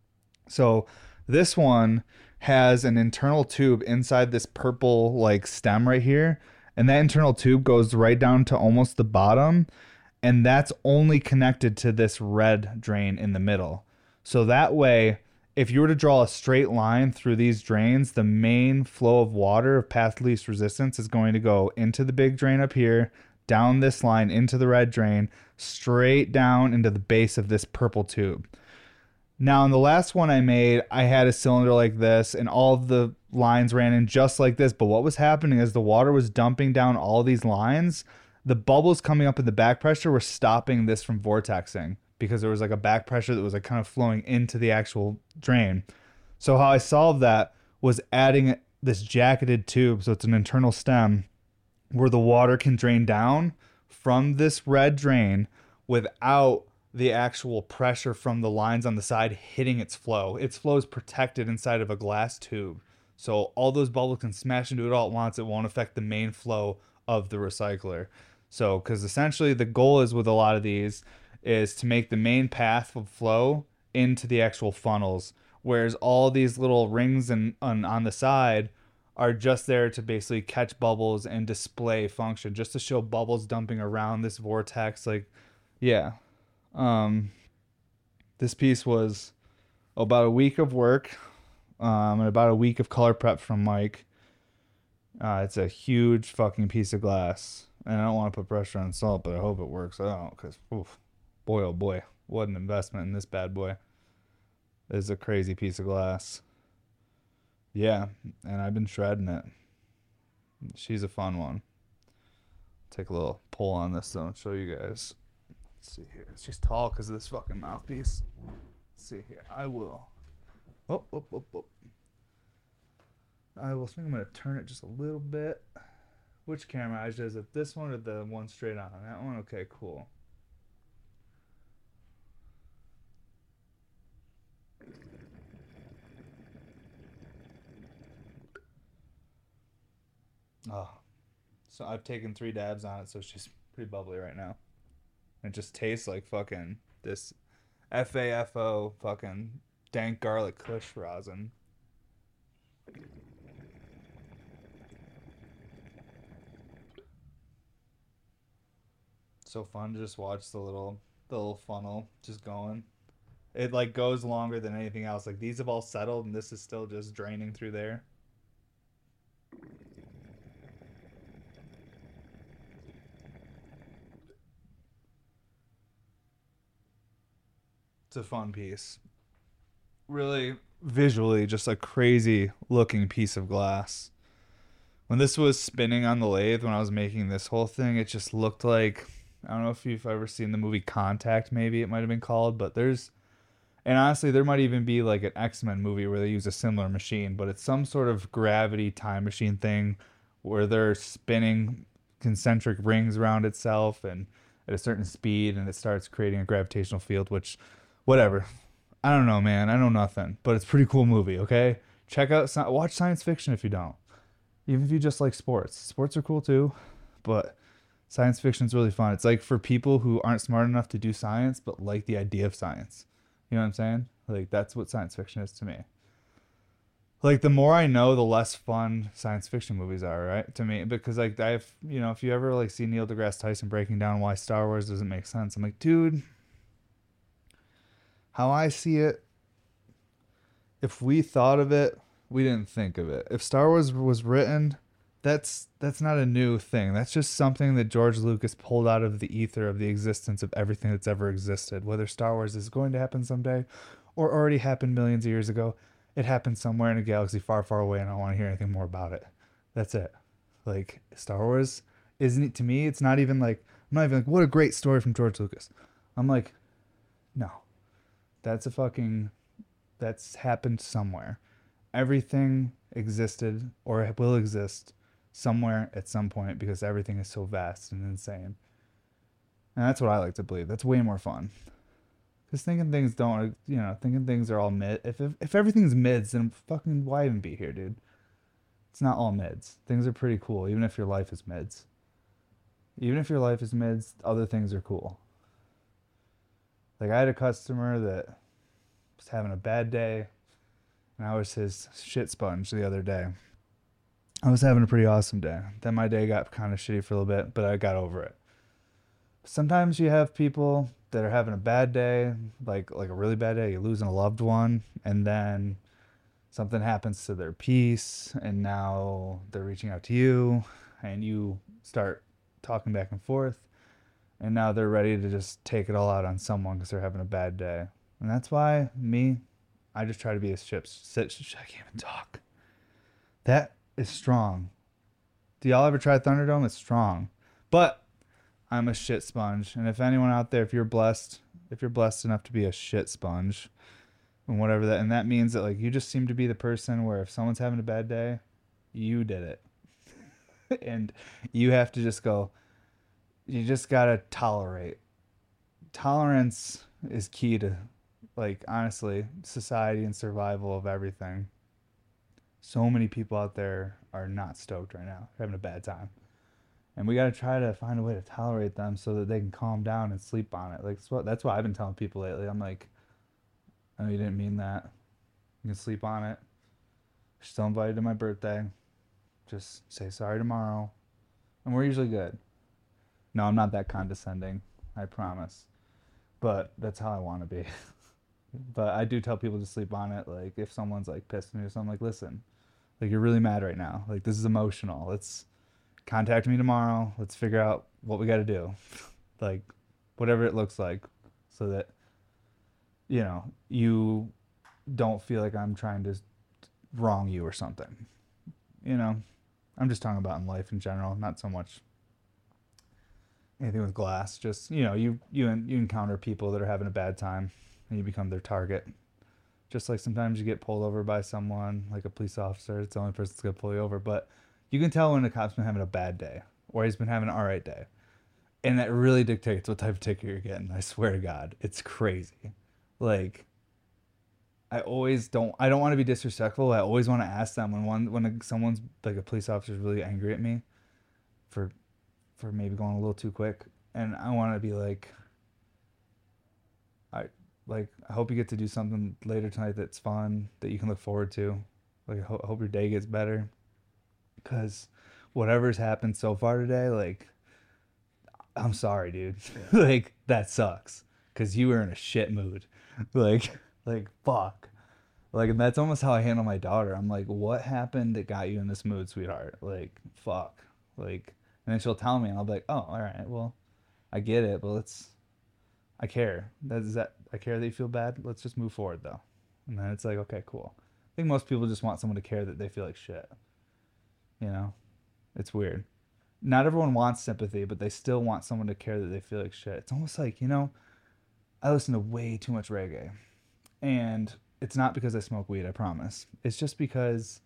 So this one has an internal tube inside this purple like stem right here. And that internal tube goes right down to almost the bottom. And that's only connected to this red drain in the middle. So that way, if you were to draw a straight line through these drains, the main flow of water of path least resistance is going to go into the big drain up here, down this line into the red drain, straight down into the base of this purple tube. Now, in the last one I made, I had a cylinder like this, and all of the lines ran in just like this. But what was happening is the water was dumping down all these lines. The bubbles coming up in the back pressure were stopping this from vortexing, because there was like a back pressure that was like kind of flowing into the actual drain. So how I solved that was adding this jacketed tube. So it's an internal stem where the water can drain down from this red drain without the actual pressure from the lines on the side hitting its flow. Its flow is protected inside of a glass tube. So all those bubbles can smash into it all at once. It won't affect the main flow of the recycler. So, because essentially the goal is with a lot of these is to make the main path of flow into the actual funnels, whereas all these little rings and on, on the side are just there to basically catch bubbles and display function, just to show bubbles dumping around this vortex. Like, yeah. Um, this piece was about a week of work, um, and about a week of color prep from Mike. Uh, it's a huge fucking piece of glass, and I don't want to put pressure on Salt, but I hope it works out, because, oof, boy, oh boy, what an investment in this bad boy. This is a crazy piece of glass. Yeah, and I've been shredding it. She's a fun one. Take a little pull on this, though, and show you guys. Let's see here. She's tall because of this fucking mouthpiece. Let's see here. I will. Oh, oh, oh, oh. I will think I'm going to turn it just a little bit. Which camera is it? This one or the one straight on? That one? Okay, cool. Oh, so I've taken three dabs on it, so she's pretty bubbly right now. It just tastes like fucking this F A F O fucking dank garlic kush rosin. So fun to just watch the little the little funnel just going. It like goes longer than anything else. Like these have all settled and this is still just draining through there. It's a fun piece. Really visually just a crazy looking piece of glass. When this was spinning on the lathe when I was making this whole thing, it just looked like I don't know if you've ever seen the movie Contact, maybe it might have been called, but there's and honestly there might even be like an X-Men movie where they use a similar machine, but it's some sort of gravity time machine thing where they're spinning concentric rings around itself and at a certain speed and it starts creating a gravitational field, which whatever. I don't know, man. I know nothing, but it's a pretty cool movie, okay? Check out watch science fiction if you don't. Even if you just like sports. Sports are cool too, but science fiction is really fun. It's like for people who aren't smart enough to do science but like the idea of science. You know what I'm saying? Like that's what science fiction is to me. Like the more I know, the less fun science fiction movies are, right? To me, because like I've, you know, if you ever like see Neil deGrasse Tyson breaking down why Star Wars doesn't make sense, I'm like, dude, how I see it, if we thought of it, we didn't think of it. If Star Wars was written, that's that's not a new thing. That's just something that George Lucas pulled out of the ether of the existence of everything that's ever existed. Whether Star Wars is going to happen someday or already happened millions of years ago, it happened somewhere in a galaxy far, far away, and I don't want to hear anything more about it. That's it. Like Star Wars isn't to me, it's not even like I'm not even like, what a great story from George Lucas. I'm like, no. That's a fucking that's happened somewhere. Everything existed or will exist somewhere at some point because everything is so vast and insane. And that's what I like to believe. That's way more fun. Because thinking things don't, you know, thinking things are all mid. If, if if everything's mids, then fucking why even be here, dude? It's not all mids. Things are pretty cool, even if your life is mids. Even if your life is mids, other things are cool. Like I had a customer that was having a bad day, and I was his shit sponge the other day. I was having a pretty awesome day. Then my day got kind of shitty for a little bit, but I got over it. Sometimes you have people that are having a bad day, like like a really bad day, you're losing a loved one, and then something happens to their peace, and now they're reaching out to you, and you start talking back and forth, and now they're ready to just take it all out on someone because they're having a bad day. And that's why me, I just try to be a ship. Sit, I can't even talk. That is strong. Do y'all ever try Thunderdome? It's strong. But I'm a shit sponge. And if anyone out there, if you're blessed, if you're blessed enough to be a shit sponge and whatever that, and that means that like you just seem to be the person where if someone's having a bad day, you did it. And you have to just go, you just got to tolerate. Tolerance is key to, like, honestly, society and survival of everything. So many people out there are not stoked right now. They're having a bad time. And we got to try to find a way to tolerate them so that they can calm down and sleep on it. Like, that's what, that's what I've been telling people lately. I'm like, I know you didn't mean that. You can sleep on it. You're still invited to my birthday. Just say sorry tomorrow. And we're usually good. No, I'm not that condescending. I promise. But that's how I want to be. But I do tell people to sleep on it. Like, if someone's, like, pissed at me or something, like, listen. Like, you're really mad right now. Like, this is emotional. Let's contact me tomorrow. Let's figure out what we got to do. Like, whatever it looks like. So that, you know, you don't feel like I'm trying to wrong you or something. You know? I'm just talking about in life in general. Not so much anything with glass. Just, you know, you, you, you encounter people that are having a bad time. And you become their target. Just like sometimes you get pulled over by someone, like a police officer. It's the only person that's going to pull you over. But you can tell when a cop's been having a bad day or he's been having an all right day. And that really dictates what type of ticket you're getting. I swear to God. It's crazy. Like, I always don't. I don't want to be disrespectful. I always want to ask them when one when a, someone's like a police officer is really angry at me for for maybe going a little too quick, and I want to be like, I like I hope you get to do something later tonight that's fun that you can look forward to. Like I, ho- I hope your day gets better, because whatever's happened so far today, like I'm sorry, dude. Like that sucks, because you were in a shit mood. Like like fuck. Like, and that's almost how I handle my daughter. I'm like, what happened that got you in this mood, sweetheart? Like, fuck. Like, and then she'll tell me, and I'll be like, oh, all right, well, I get it, but let's, I care. That is that, I care that you feel bad. Let's just move forward, though. And then it's like, okay, cool. I think most people just want someone to care that they feel like shit. You know? It's weird. Not everyone wants sympathy, but they still want someone to care that they feel like shit. It's almost like, you know, I listen to way too much reggae. And it's not because I smoke weed, I promise. It's just because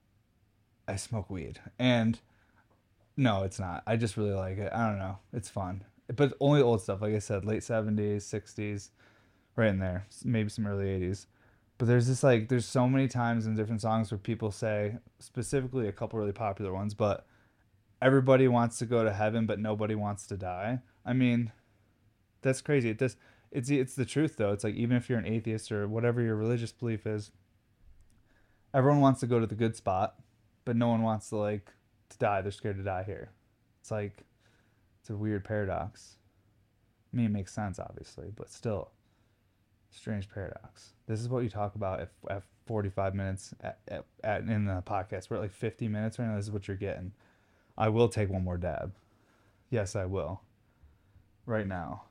I smoke weed. And no, it's not. I just really like it. I don't know. It's fun. But only old stuff, like I said, late seventies, sixties, right in there. Maybe some early eighties. But there's this like, there's so many times in different songs where people say, specifically a couple really popular ones, but everybody wants to go to heaven, but nobody wants to die. I mean, that's crazy. It does. It's it's the truth though. It's like even if you're an atheist or whatever your religious belief is, everyone wants to go to the good spot, but no one wants to like to die. They're scared to die here. It's like it's a weird paradox. I mean, it makes sense obviously, but still, strange paradox. This is what you talk about at, at forty-five minutes at, at, at in the podcast. We're at like fifty minutes right now. This is what you're getting. I will take one more dab. Yes, I will. Right now.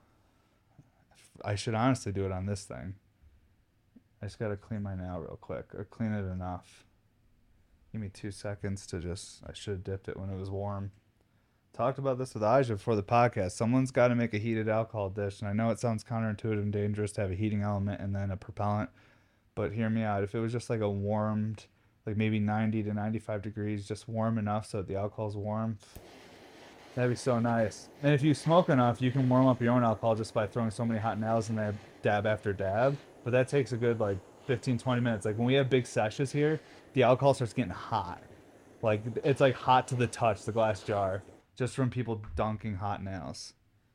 I should honestly do it on this thing. I just gotta clean my nail real quick, or clean it enough. Give me two seconds to just, I should have dipped it when it was warm. Talked about this with Aja before the podcast. Someone's got to make a heated alcohol dish, and I know it sounds counterintuitive and dangerous to have a heating element and then a propellant, but hear me out. If it was just like a warmed, like maybe ninety to ninety-five degrees, just warm enough so that the alcohol's warm, that'd be so nice. And if you smoke enough, you can warm up your own alcohol just by throwing so many hot nails in there, dab after dab. But that takes a good like fifteen, twenty minutes. Like when we have big sessions here, the alcohol starts getting hot. Like it's like hot to the touch, the glass jar, just from people dunking hot nails.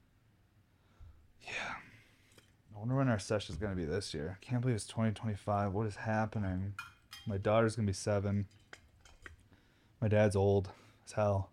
Yeah. I wonder when our session's going to be this year. I can't believe it's twenty twenty-five. What is happening? My daughter's going to be seven. My dad's old as hell.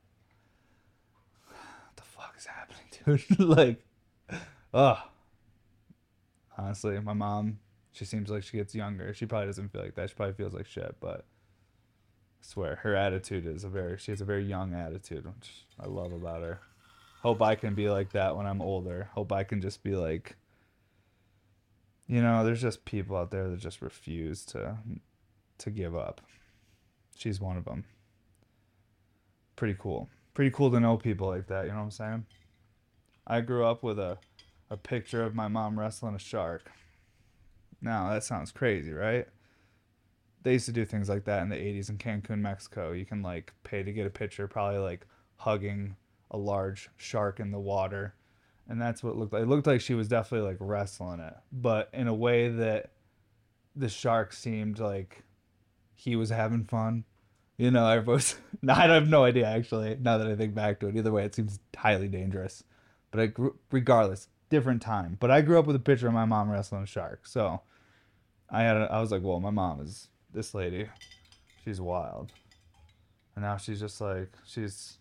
Is happening, dude? Like, ugh. Honestly, my mom, she seems like she gets younger. She probably doesn't feel like that. She probably feels like shit, but I swear her attitude is a very, she has a very young attitude, which I love about her. Hope I can be like that when I'm older. Hope I can just be like, you know, there's just people out there that just refuse to to give up. She's one of them. Pretty cool. Pretty cool to know people like that, you know what I'm saying? I grew up with a, a picture of my mom wrestling a shark. Now, that sounds crazy, right? They used to do things like that in the eighties in Cancun, Mexico. You can, like, pay to get a picture, probably, like, hugging a large shark in the water. And that's what it looked like. It looked like she was definitely, like, wrestling it. But in a way that the shark seemed like he was having fun. You know, everyone's. I have no idea, actually, now that I think back to it. Either way, it seems highly dangerous. But I grew, regardless, different time. But I grew up with a picture of my mom wrestling a shark. So I had, a, I was like, well, my mom is this lady. She's wild. And now she's just like, she's,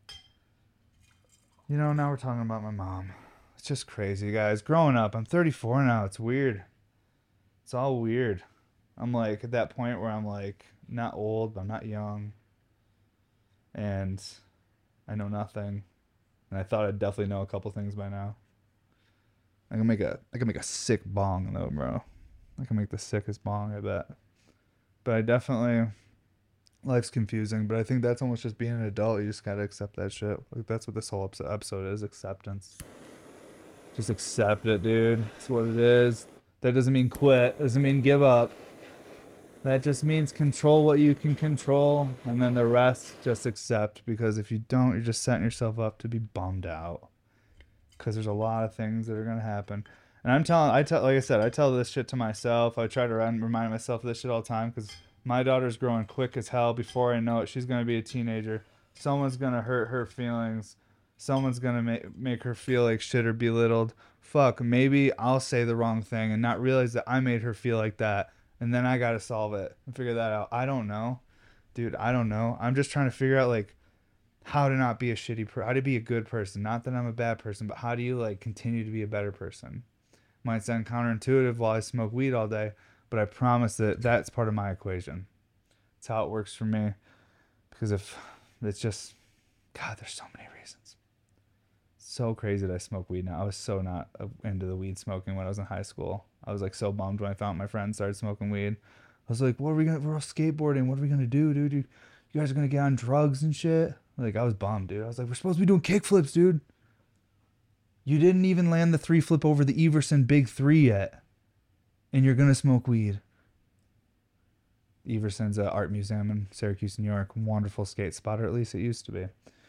you know, now we're talking about my mom. It's just crazy, guys. Growing up, I'm thirty-four now. It's weird. It's all weird. I'm like at that point where I'm like, not old, but I'm not young. And I know nothing. And I thought I'd definitely know a couple things by now. I can make a I can make a sick bong though, bro. I can make the sickest bong, I bet. But I definitely, life's confusing, but I think that's almost just being an adult. You just gotta accept that shit. Like that's what this whole episode is, acceptance. Just accept it, dude. That's what it is. That doesn't mean quit. Doesn't mean give up. That just means control what you can control, and then the rest just accept, because if you don't, you're just setting yourself up to be bummed out. Because there's a lot of things that are going to happen. And I'm telling, I tell, like I said, I tell this shit to myself. I try to run, remind myself of this shit all the time because my daughter's growing quick as hell. Before I know it, she's gonna be a teenager. Someone's gonna hurt her feelings. Someone's gonna make make her feel like shit or belittled. Fuck, maybe I'll say the wrong thing and not realize that I made her feel like that, and then I gotta solve it and figure that out. I don't know, dude. I don't know. I'm just trying to figure out like how to not be a shitty per, how to be a good person. Not that I'm a bad person, but how do you like continue to be a better person? Might sound counterintuitive while I smoke weed all day, but I promise that that's part of my equation. It's how it works for me. Because if it's just, God, there's so many reasons. So crazy that I smoke weed now. I was so not into the weed smoking when I was in high school. I was like so bummed when I found my friends started smoking weed. I was like, what are we gonna, we're all skateboarding. What are we gonna do, dude? You guys are gonna get on drugs and shit? Like, I was bummed, dude. I was like, we're supposed to be doing kickflips, dude. You didn't even land the three flip over the Everson Big Three yet, and you're gonna smoke weed. Everson's an art museum in Syracuse, New York. Wonderful skate spot, or at least it used to be.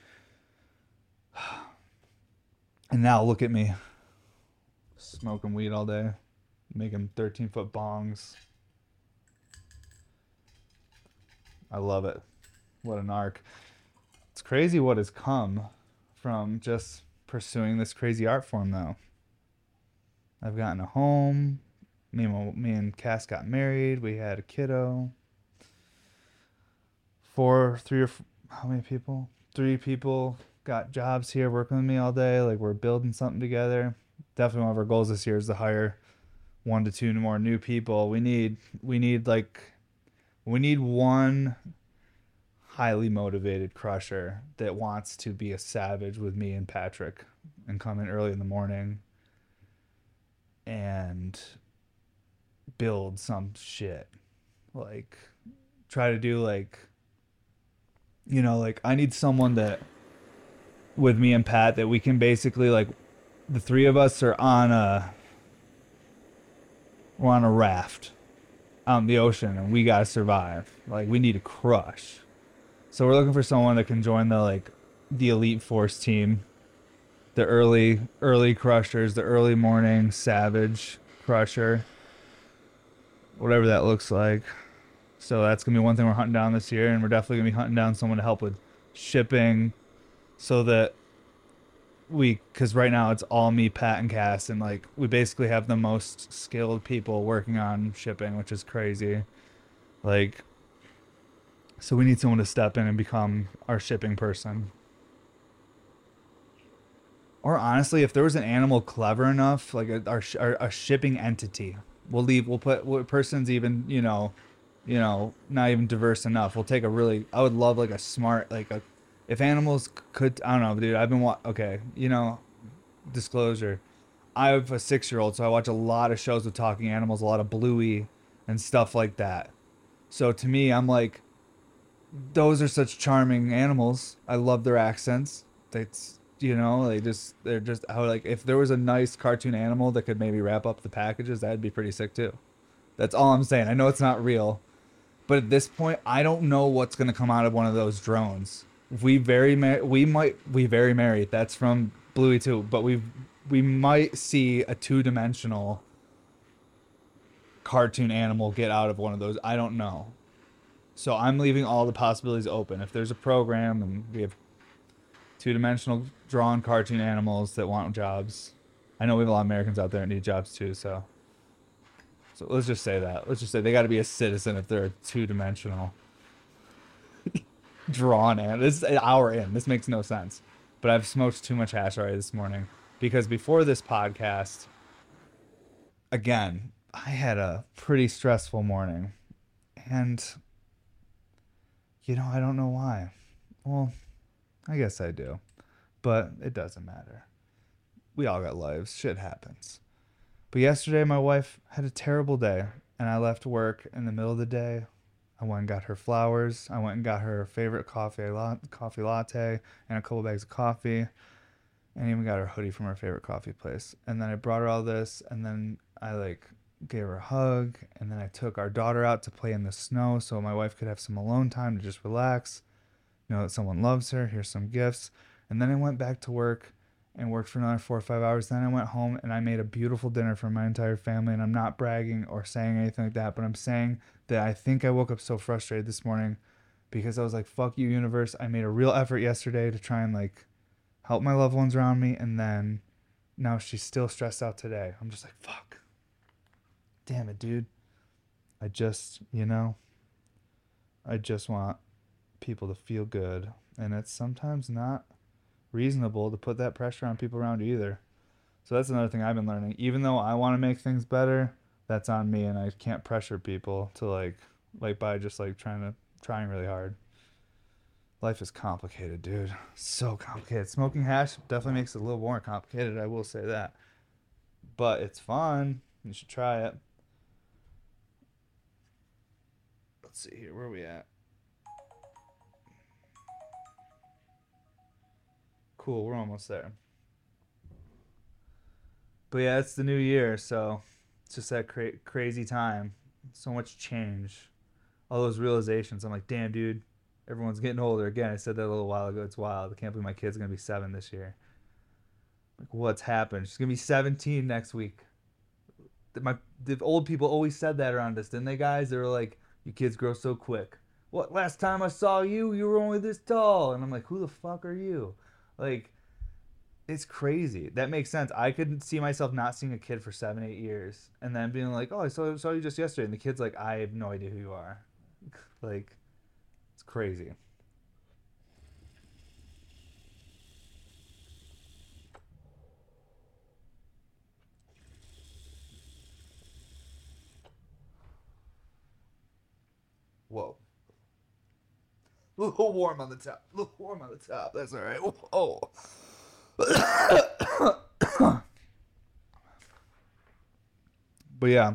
And now look at me, smoking weed all day, making thirteen foot bongs. I love it. What an arc. It's crazy what has come from just pursuing this crazy art form, though. I've gotten a home. Me and, me and Cass got married. We had a kiddo. Four, three or four, how many people? Three people got jobs here working with me all day. Like, we're building something together. Definitely one of our goals this year is to hire one to two more new people. We need, we need like, we need one highly motivated crusher that wants to be a savage with me and Patrick and come in early in the morning and build some shit. Like, try to do like, you know, like I need someone that with me and Pat that we can basically like, the three of us are on a, we're on a raft out in the ocean and we gotta survive. Like, we need to crush. So we're looking for someone that can join the like the elite force team, the early early crushers, the early morning savage crusher, whatever that looks like. So that's gonna be one thing we're hunting down this year, and we're definitely gonna be hunting down someone to help with shipping, so that we, because right now it's all me, Pat, and Cass, and like we basically have the most skilled people working on shipping, which is crazy. Like, so we need someone to step in and become our shipping person. Or honestly, if there was an animal clever enough, like a, our, our a shipping entity, we'll leave. We'll put what person's even, you know, you know, not even diverse enough. We'll take a really. I would love like a smart, like a. If animals could, I don't know, dude. I've been wa- okay, you know, disclosure. I have a six-year-old, so I watch a lot of shows with talking animals, a lot of Bluey and stuff like that. So to me, I'm like, those are such charming animals. I love their accents. That's, you know, they just they're just how, like, if there was a nice cartoon animal that could maybe wrap up the packages, that'd be pretty sick too. That's all I'm saying. I know it's not real, but at this point, I don't know what's gonna come out of one of those drones. If we very mar- we might we very married. That's from Bluey too, but we we might see a two dimensional cartoon animal get out of one of those. I don't know. So I'm leaving all the possibilities open. If there's a program and we have two-dimensional drawn cartoon animals that want jobs, I know we have a lot of Americans out there that need jobs too. So, so let's just say that. Let's just say they got to be a citizen if they're two-dimensional drawn. And this is an hour in. This makes no sense. But I've smoked too much hash already this morning because before this podcast, again, I had a pretty stressful morning, and you know, I don't know why. Well, I guess I do. But it doesn't matter. We all got lives. Shit happens. But yesterday, my wife had a terrible day. And I left work in the middle of the day. I went and got her flowers. I went and got her favorite coffee, coffee latte and a couple bags of coffee. And even got her hoodie from her favorite coffee place. And then I brought her all this. And then I, like, gave her a hug, and then I took our daughter out to play in the snow so my wife could have some alone time to just relax, know that someone loves her, here's some gifts. And then I went back to work, and worked for another four or five hours. Then I went home and I made a beautiful dinner for my entire family. And I'm not bragging or saying anything like that, but I'm saying that I think I woke up so frustrated this morning because I was like, fuck you, universe. I made a real effort yesterday to try and like help my loved ones around me. And then now she's still stressed out today. I'm just like, fuck. Damn it, dude. I just, you know, I just want people to feel good. And it's sometimes not reasonable to put that pressure on people around you either. So that's another thing I've been learning. Even though I want to make things better, that's on me, and I can't pressure people to like like by just like trying to trying really hard. Life is complicated, dude. So complicated. Smoking hash definitely makes it a little more complicated, I will say that. But it's fun. You should try it. Let's see here, where are we at? Cool, we're almost there. But yeah, it's the new year, so it's just that cra- crazy time. So much change. All those realizations. I'm like, damn, dude, everyone's getting older. Again, I said that a little while ago. It's wild. I can't believe my kid's going to be seven this year. Like, what's happened? She's going to be seventeen next week. My the old people always said that around us, didn't they, guys? They were like, you kids grow so quick. What, last time I saw you, you were only this tall. And I'm like, who the fuck are you? Like, it's crazy. That makes sense. I could see myself not seeing a kid for seven, eight years, and then being like, "Oh, I saw saw you just yesterday," and the kid's like, "I have no idea who you are." Like, it's crazy. Whoa. A little warm on the top. A little warm on the top. That's all right. Oh. But yeah,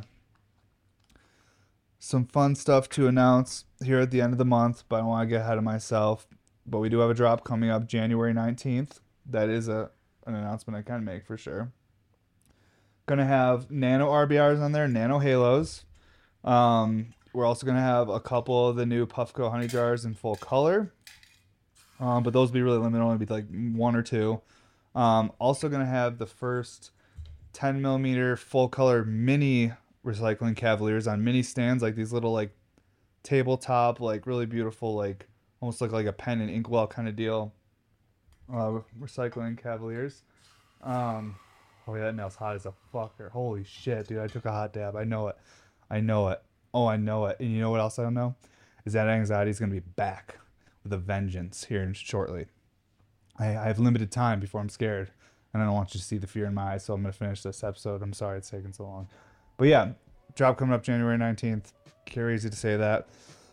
some fun stuff to announce here at the end of the month, but I don't want to get ahead of myself. But we do have a drop coming up January nineteenth. That is a an announcement I can make for sure. Gonna have nano R B Rs on there, nano halos. Um, we're also gonna have a couple of the new Puffco honey jars in full color. Um, but those will be really limited, only be like one or two. Um, also gonna have the first ten millimeter full color mini recycling Cavaliers on mini stands, like these little like tabletop, like really beautiful, like almost look like a pen and inkwell kind of deal. Uh, recycling Cavaliers. Um, oh yeah, that nail's hot as a fucker. Holy shit, dude! I took a hot dab. I know it. I know it. Oh, I know it. And you know what else I don't know? Is that anxiety is gonna be back with a vengeance here shortly. I, I have limited time before I'm scared, and I don't want you to see the fear in my eyes. So I'm gonna finish this episode. I'm sorry it's taking so long, but yeah, drop coming up January nineteenth. Crazy to say that.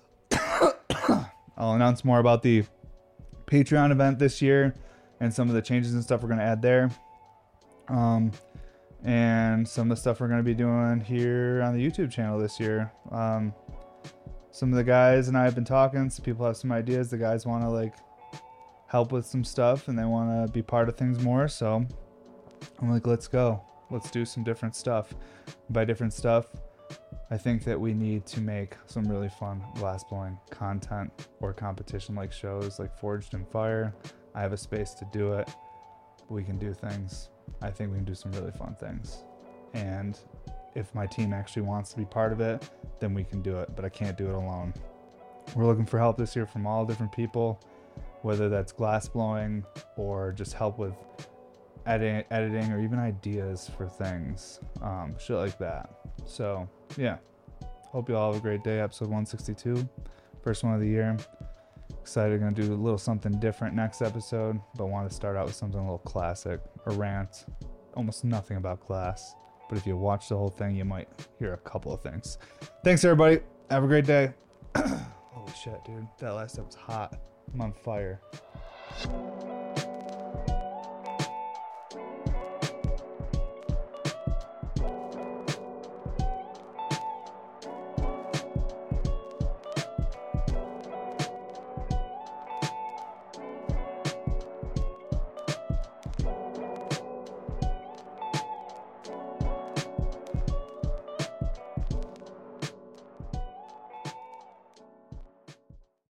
I'll announce more about the Patreon event this year and some of the changes and stuff we're going to add there. Um, and some of the stuff we're going to be doing here on the YouTube channel this year. Um, some of the guys and I have been talking. Some people have some ideas. The guys want to like help with some stuff and they want to be part of things more. So I'm like, let's go. Let's do some different stuff. By different stuff, I think that we need to make some really fun glass blowing content or competition like shows like Forged in Fire. I have a space to do it. We can do things. I think we can do some really fun things. And if my team actually wants to be part of it, then we can do it, but I can't do it alone. We're looking for help this year from all different people, whether that's glass blowing or just help with edit- editing or even ideas for things, um, shit like that. So yeah, hope you all have a great day. Episode one sixty-two, first one of the year. Excited, gonna do a little something different next episode, but want to start out with something a little classic, a rant, almost nothing about glass, but if you watch the whole thing you might hear a couple of things. Thanks everybody, have a great day. Holy shit, dude, that last step was hot. I'm on fire.